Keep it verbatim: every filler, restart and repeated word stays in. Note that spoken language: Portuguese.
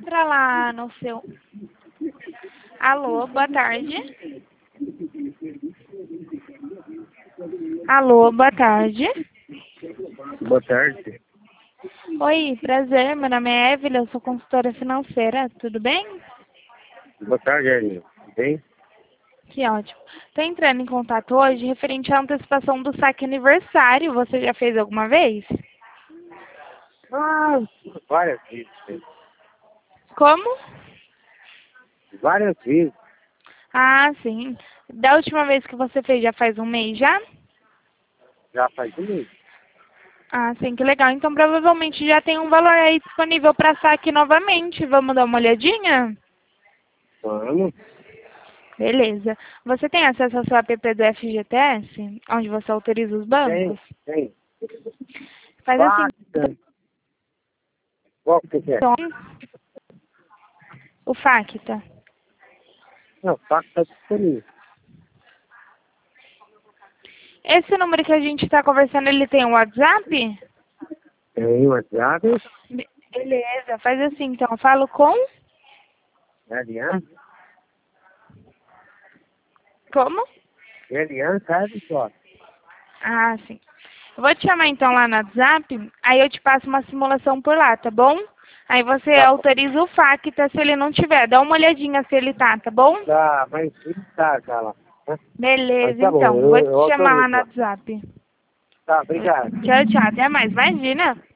entra lá no seu... Alô, boa tarde. Alô, boa tarde. Boa tarde. Oi, prazer, meu nome é Evelyn, eu sou consultora financeira, tudo bem? Boa tarde, Elinho. Tudo bem? Que ótimo. Estou entrando em contato hoje referente à antecipação do saque aniversário. Você já fez alguma vez? Ah, várias vezes. Como? Várias vezes. Ah, sim. Da última vez que você fez, já faz um mês já? Já faz um mês. Ah, sim, que legal. Então provavelmente já tem um valor aí disponível para saque novamente. Vamos dar uma olhadinha? Vamos. Beleza. Você tem acesso ao seu app do F G T S, onde você autoriza os bancos? Tem, tem. Faz assim. Bastante. Qual que você quer? Então, o Facta. Não, o fax está disponível. Esse número que a gente está conversando, ele tem um WhatsApp? Tem o WhatsApp. Be- Beleza, faz assim então. Eu falo com... Elian. Como? Elian, sabe só. Ah, sim. Eu vou te chamar então lá no WhatsApp, aí eu te passo uma simulação por lá, tá bom? Aí você Tá bom. autoriza o Facta se ele não tiver. Dá uma olhadinha se ele tá, tá bom? Tá, mas sim, tá, tá lá. Né? Mas Beleza, tá bom, então. eu, Vou eu te chamar lá autorizo no lá. WhatsApp. Tá, obrigado. Tchau, tchau. Até mais. Imagina.